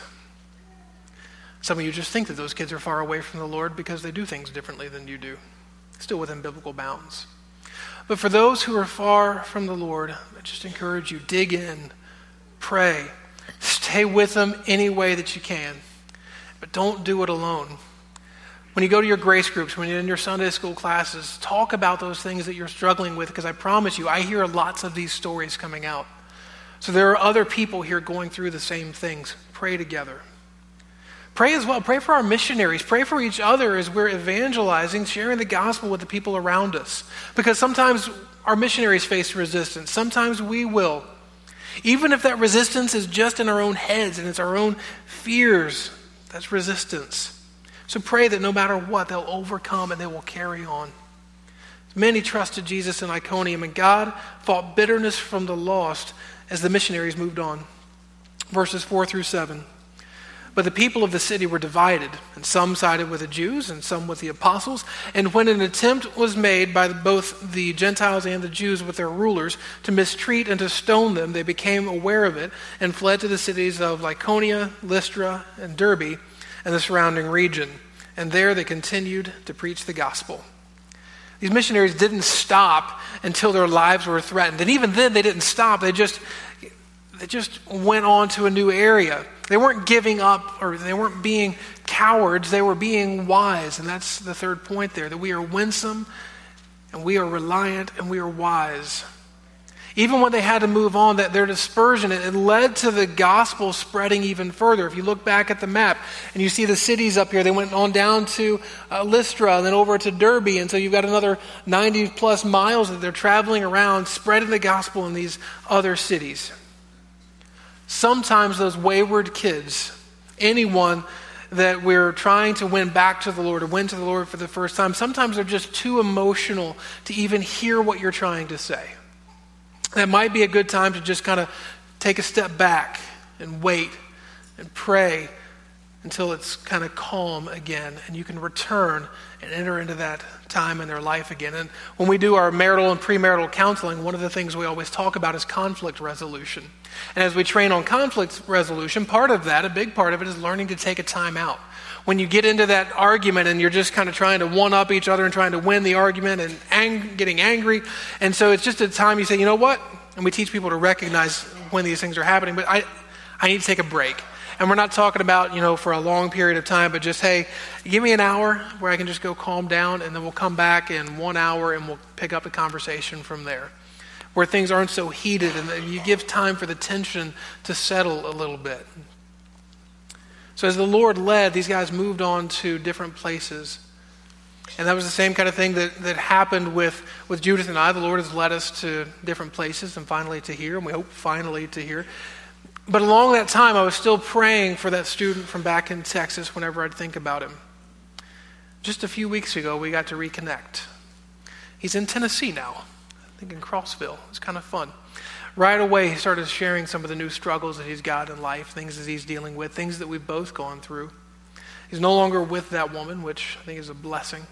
Some of you just think that those kids are far away from the Lord because they do things differently than you do, still within biblical bounds. But for those who are far from the Lord, I just encourage you, dig in, pray, stay with them any way that you can, but don't do it alone. When you go to your grace groups, when you're in your Sunday school classes, talk about those things that you're struggling with, because I promise you, I hear lots of these stories coming out. So there are other people here going through the same things. Pray together. Pray as well. Pray for our missionaries. Pray for each other as we're evangelizing, sharing the gospel with the people around us. Because sometimes our missionaries face resistance. Sometimes we will. Even if that resistance is just in our own heads and it's our own fears, that's resistance. So pray that no matter what, they'll overcome and they will carry on. Many trusted Jesus in Iconium, and God fought bitterness from the lost as the missionaries moved on. Verses 4-7. But the people of the city were divided, and some sided with the Jews and some with the apostles. And when an attempt was made by both the Gentiles and the Jews with their rulers to mistreat and to stone them, they became aware of it and fled to the cities of Lycaonia, Lystra, and Derbe, and the surrounding region. And there they continued to preach the gospel. These missionaries didn't stop until their lives were threatened. And even then they didn't stop. they just went on to a new area. They weren't giving up, or they weren't being cowards. They were being wise. And that's the third point there, that we are winsome and we are reliant and we are wise. Even when they had to move on, that their dispersion, it led to the gospel spreading even further. If you look back at the map and you see the cities up here, they went on down to Lystra and then over to Derbe. And so you've got another 90 plus miles that they're traveling around, spreading the gospel in these other cities. Sometimes those wayward kids, anyone that we're trying to win back to the Lord or win to the Lord for the first time, sometimes they're just too emotional to even hear what you're trying to say. That might be a good time to just kind of take a step back and wait and pray until it's kind of calm again and you can return and enter into that time in their life again. And when we do our marital and premarital counseling, one of the things we always talk about is conflict resolution. And as we train on conflict resolution, part of that, a big part of it, is learning to take a time out. When you get into that argument and you're just kind of trying to one-up each other and trying to win the argument and getting angry. And so it's just a time you say, you know what? And we teach people to recognize when these things are happening. But I need to take a break. And we're not talking about, for a long period of time, but just, hey, give me an hour where I can just go calm down, and then we'll come back in 1 hour and we'll pick up the conversation from there. Where things aren't so heated and you give time for the tension to settle a little bit. So as the Lord led, these guys moved on to different places. And that was the same kind of thing that happened with Judith and I. The Lord has led us to different places and finally to here, and we hope finally to here. But along that time, I was still praying for that student from back in Texas whenever I'd think about him. Just a few weeks ago, we got to reconnect. He's in Tennessee now, I think in Crossville. It's kind of fun. Right away, he started sharing some of the new struggles that he's got in life, things that he's dealing with, things that we've both gone through. He's no longer with that woman, which I think is a blessing.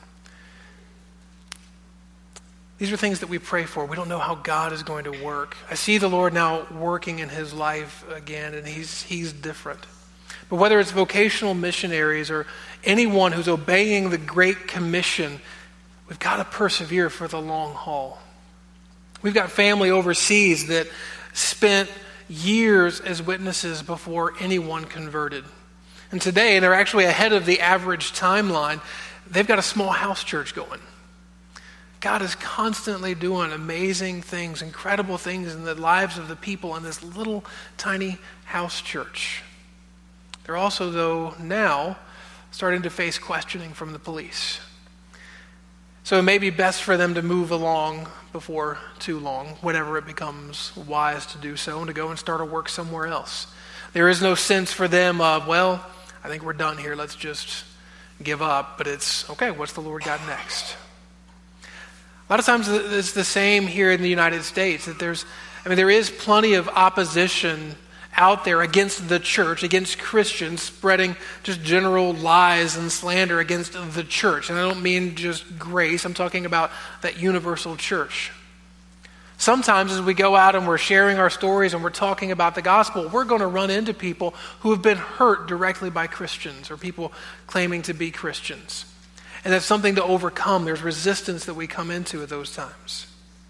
These are things that we pray for. We don't know how God is going to work. I see the Lord now working in his life again, and he's different. But whether it's vocational missionaries or anyone who's obeying the Great Commission, we've got to persevere for the long haul. We've got family overseas that spent years as witnesses before anyone converted. And today, they're actually ahead of the average timeline. They've got a small house church going. God is constantly doing amazing things, incredible things in the lives of the people in this little tiny house church. They're also, though, now starting to face questioning from the police. So it may be best for them to move along before too long, whenever it becomes wise to do so, and to go and start a work somewhere else. There is no sense for them of, well, I think we're done here, let's just give up. But it's, okay, what's the Lord got next? A lot of times it's the same here in the United States, that there is plenty of opposition out there against the church, against Christians, spreading just general lies and slander against the church. And I don't mean just grace, I'm talking about that universal church. Sometimes as we go out and we're sharing our stories and we're talking about the gospel, we're going to run into people who have been hurt directly by Christians or people claiming to be Christians. And that's something to overcome. There's resistance that we come into at those times.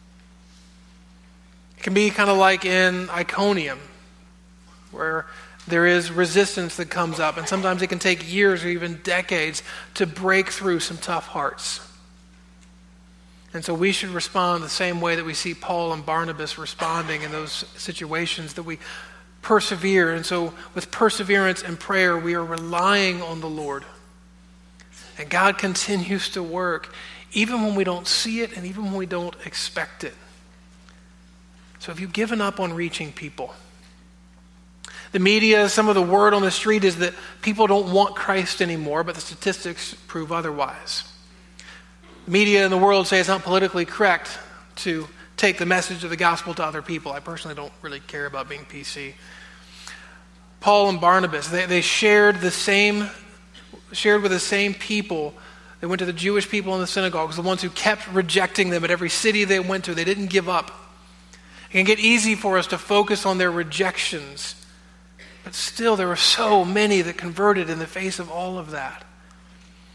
It can be kind of like in Iconium, where there is resistance that comes up, and sometimes it can take years or even decades to break through some tough hearts. And so we should respond the same way that we see Paul and Barnabas responding in those situations, that we persevere. And so with perseverance and prayer, we are relying on the Lord. And God continues to work, even when we don't see it and even when we don't expect it. So if you've given up on reaching people, the media, some of the word on the street is that people don't want Christ anymore, but the statistics prove otherwise. The media in the world say it's not politically correct to take the message of the gospel to other people. I personally don't really care about being PC. Paul and Barnabas, they shared with the same people. They went to the Jewish people in the synagogues, the ones who kept rejecting them at every city they went to. They didn't give up. It can get easy for us to focus on their rejections. But still, there were so many that converted in the face of all of that.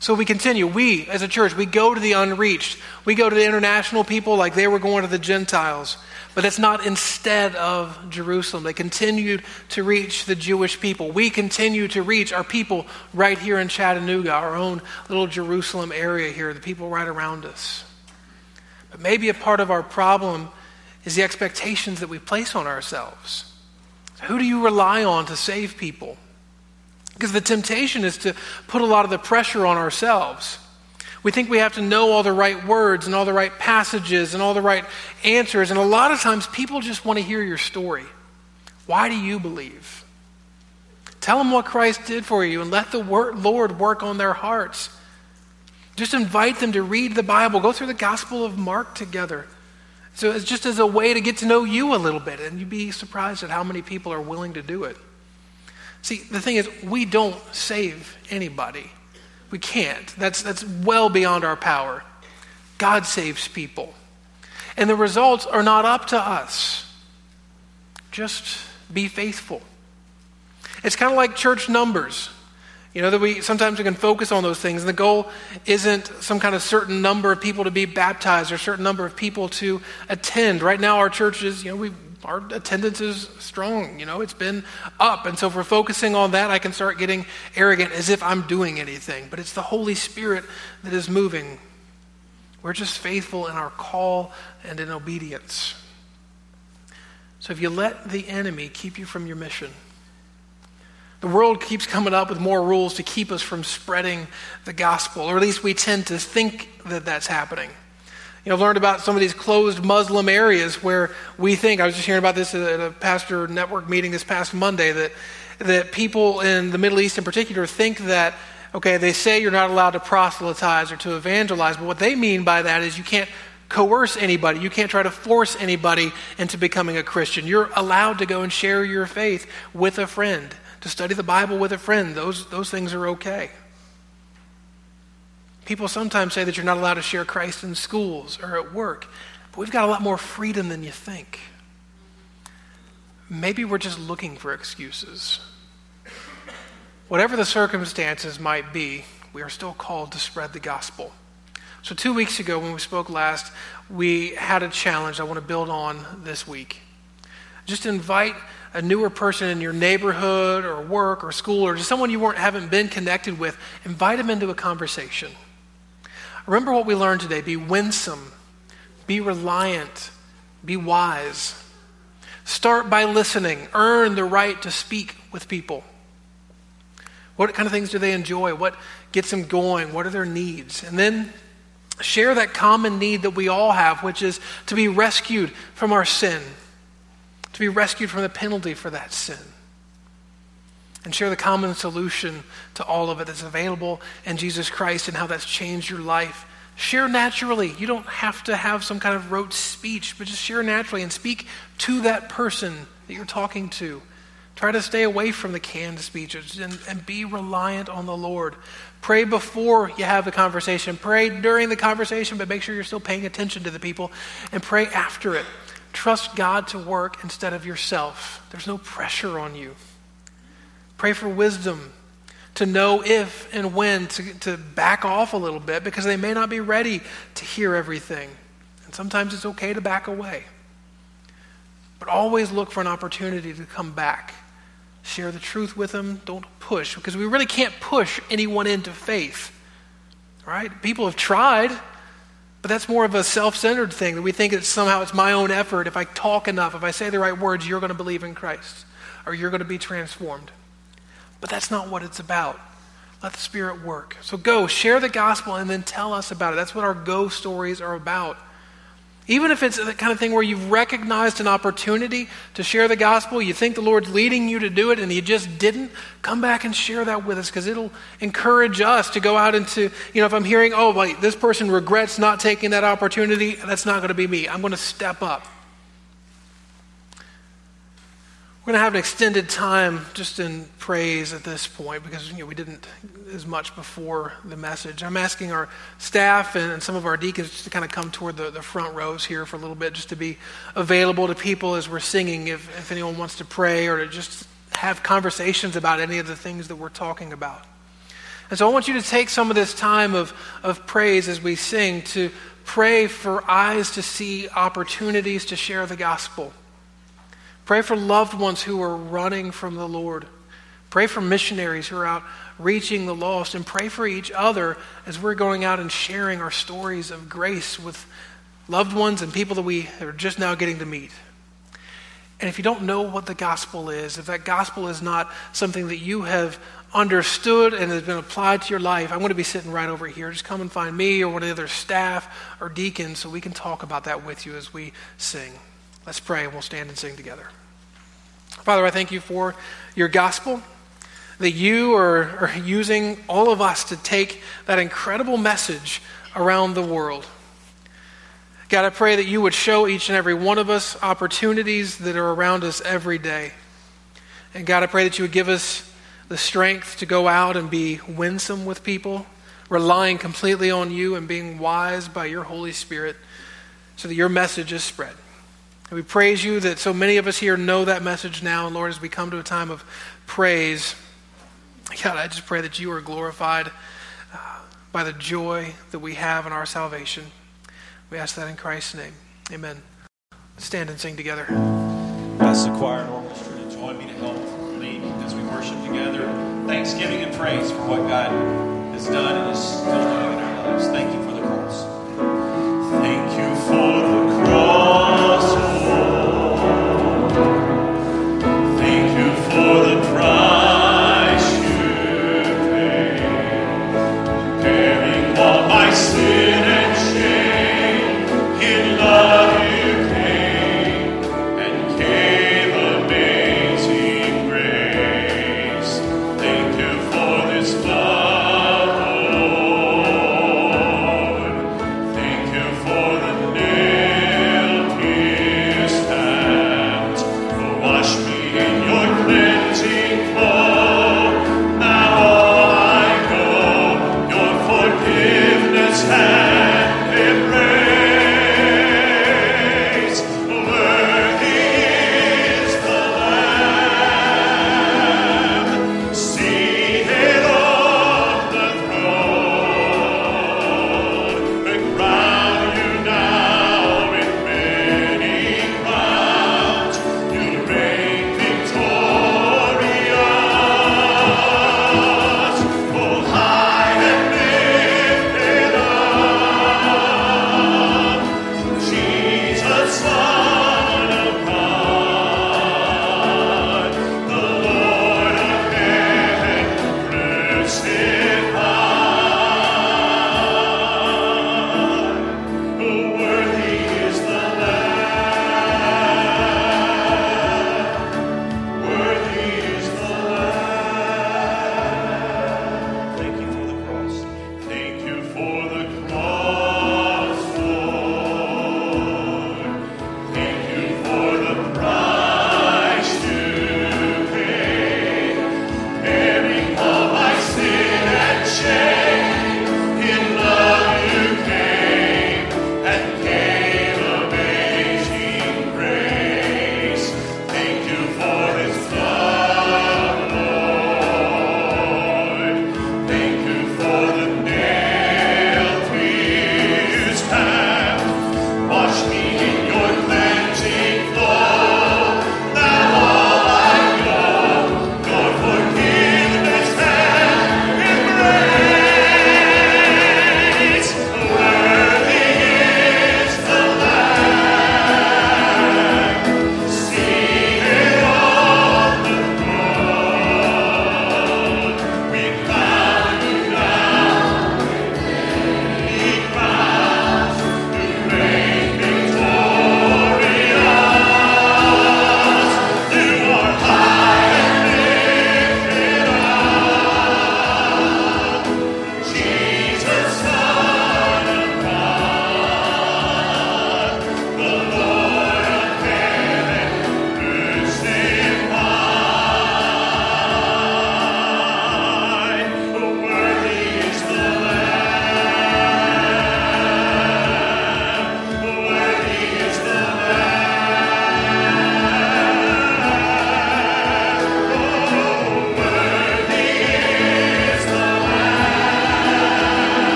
So we continue. We, as a church, we go to the unreached. We go to the international people like they were going to the Gentiles. But it's not instead of Jerusalem. They continued to reach the Jewish people. We continue to reach our people right here in Chattanooga, our own little Jerusalem area here, the people right around us. But maybe a part of our problem is the expectations that we place on ourselves. Who do you rely on to save people? Because the temptation is to put a lot of the pressure on ourselves. We think we have to know all the right words and all the right passages and all the right answers. And a lot of times people just want to hear your story. Why do you believe? Tell them what Christ did for you and let the Lord work on their hearts. Just invite them to read the Bible. Go through the Gospel of Mark together. So it's just as a way to get to know you a little bit. And you'd be surprised at how many people are willing to do it. See, the thing is, we don't save anybody. We can't. That's well beyond our power. God saves people. And the results are not up to us. Just be faithful. It's kind of like church numbers. You know, that sometimes we can focus on those things. And the goal isn't some kind of certain number of people to be baptized or a certain number of people to attend. Right now our churches, our attendance is strong. It's been up. And so if we're focusing on that, I can start getting arrogant as if I'm doing anything. But it's the Holy Spirit that is moving. We're just faithful in our call and in obedience. So if you let the enemy keep you from your mission, the world keeps coming up with more rules to keep us from spreading the gospel, or at least we tend to think that that's happening. I've learned about some of these closed Muslim areas where we think, I was just hearing about this at a pastor network meeting this past Monday, that people in the Middle East in particular think that, okay, they say you're not allowed to proselytize or to evangelize, but what they mean by that is you can't coerce anybody. You can't try to force anybody into becoming a Christian. You're allowed to go and share your faith with a friend, to study the Bible with a friend. Those things are okay. People sometimes say that you're not allowed to share Christ in schools or at work, but we've got a lot more freedom than you think. Maybe we're just looking for excuses. Whatever the circumstances might be, we are still called to spread the gospel. So 2 weeks ago when we spoke last, we had a challenge I want to build on this week. Just invite a newer person in your neighborhood or work or school or just someone you haven't been connected with, invite them into a conversation. Remember what we learned today. Be winsome, be reliant, be wise. Start by listening. Earn the right to speak with people. What kind of things do they enjoy? What gets them going? What are their needs? And then share that common need that we all have, which is to be rescued from our sin, to be rescued from the penalty for that sin. And share the common solution to all of it that's available in Jesus Christ and how that's changed your life. Share naturally. You don't have to have some kind of rote speech, but just share naturally and speak to that person that you're talking to. Try to stay away from the canned speeches and be reliant on the Lord. Pray before you have the conversation. Pray during the conversation, but make sure you're still paying attention to the people. And pray after it. Trust God to work instead of yourself. There's no pressure on you. Pray for wisdom to know if and when to back off a little bit because they may not be ready to hear everything. And sometimes it's okay to back away. But always look for an opportunity to come back. Share the truth with them. Don't push, because we really can't push anyone into faith. Right? People have tried, but that's more of a self-centered thing, that we think it's my own effort. If I talk enough, if I say the right words, you're going to believe in Christ, or you're going to be transformed. But that's not what it's about. Let the Spirit work. So go, share the gospel, and then tell us about it. That's what our go stories are about. Even if it's the kind of thing where you've recognized an opportunity to share the gospel, you think the Lord's leading you to do it and you just didn't, come back and share that with us, because it'll encourage us to go out into, if I'm hearing, this person regrets not taking that opportunity, that's not going to be me. I'm going to step up. We're going to have an extended time just in praise at this point because we didn't as much before the message. I'm asking our staff and some of our deacons just to kind of come toward the front rows here for a little bit, just to be available to people as we're singing if anyone wants to pray or to just have conversations about any of the things that we're talking about. And so I want you to take some of this time of praise as we sing to pray for eyes to see opportunities to share the gospel. Pray for loved ones who are running from the Lord. Pray for missionaries who are out reaching the lost. And pray for each other as we're going out and sharing our stories of grace with loved ones and people that we are just now getting to meet. And if you don't know what the gospel is, if that gospel is not something that you have understood and has been applied to your life, I'm going to be sitting right over here. Just come and find me or one of the other staff or deacons so we can talk about that with you as we sing. Let's pray and we'll stand and sing together. Father, I thank you for your gospel, that you are using all of us to take that incredible message around the world. God, I pray that you would show each and every one of us opportunities that are around us every day. And God, I pray that you would give us the strength to go out and be winsome with people, relying completely on you and being wise by your Holy Spirit so that your message is spread. And we praise you that so many of us here know that message now. And Lord, as we come to a time of praise, God, I just pray that you are glorified by the joy that we have in our salvation. We ask that in Christ's name. Amen. Let's stand and sing together. Ask the choir and orchestra to join me to help lead as we worship together. Thanksgiving and praise for what God has done and is still doing in our lives. Thank you for the cross. Thank you for the cross, Lord. Thank you for the price you paid, bearing all my sin and shame. In love you came and gave amazing grace. Thank you for this love.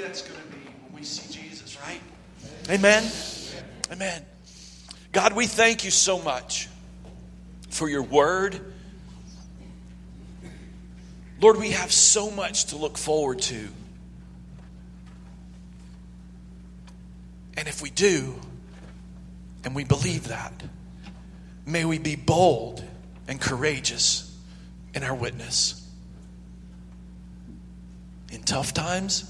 that's going to be when we see Jesus, right? Amen? Amen. God, we thank you so much for your word. Lord, we have so much to look forward to. And if we do, and we believe that, may we be bold and courageous in our witness. In tough times,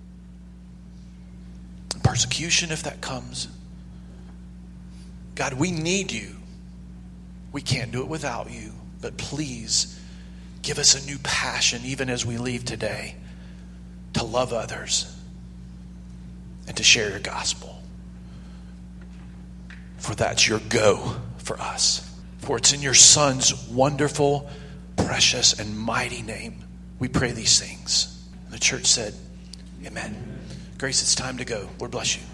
persecution if that comes. God, we need you. We can't do it without you. But please give us a new passion even as we leave today to love others and to share your gospel. For that's your go for us. For it's in your Son's wonderful, precious, and mighty name we pray these things. The church said, amen. Grace, it's time to go. Lord bless you.